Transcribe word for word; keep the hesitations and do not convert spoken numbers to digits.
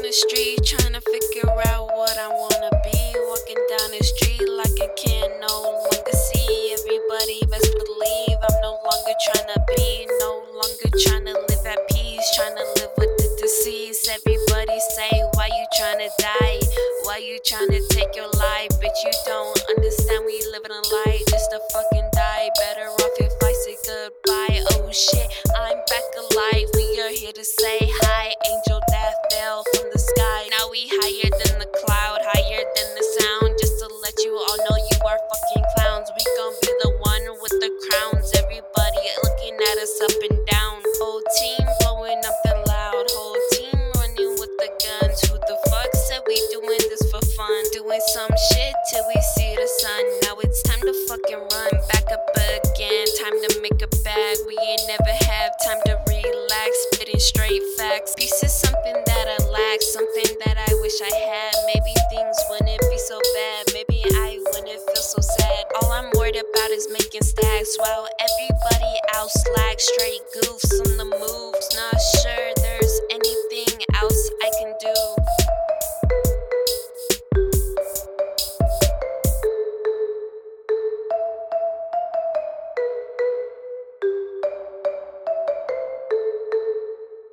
the street, trying to figure out what I wanna be. Walking down the street like I can't no longer see. Everybody best believe I'm no longer trying to be, no longer trying to live at peace, trying to live with the deceased. Everybody say, why you trying to die? Why you trying to take your life? Bitch, you don't understand we living a lie just to fucking die. Better off if I say goodbye. Oh shit, I'm back alive. We are here to say hi. Angel that fell from the sky. Now we higher than the cloud, higher than the sound. Just to let you all know you are fucking clowns. We gon' be the one with the crowns. Everybody looking at us up and down. Whole team blowing up the loud. Whole team running with the guns. Who the fuck said we doing this for fun? Doing some shit till we see the sun. Now it's time to fucking run back up again. Time to make a bag. We ain't never have time to relax. Spitting straight facts. Peace is something that I lack, something that I wish I had. Maybe things wouldn't be so bad. Maybe I wouldn't feel so sad. All I'm worried about is making stacks while everybody else slack. Straight goofs on the moves. Nah, shit.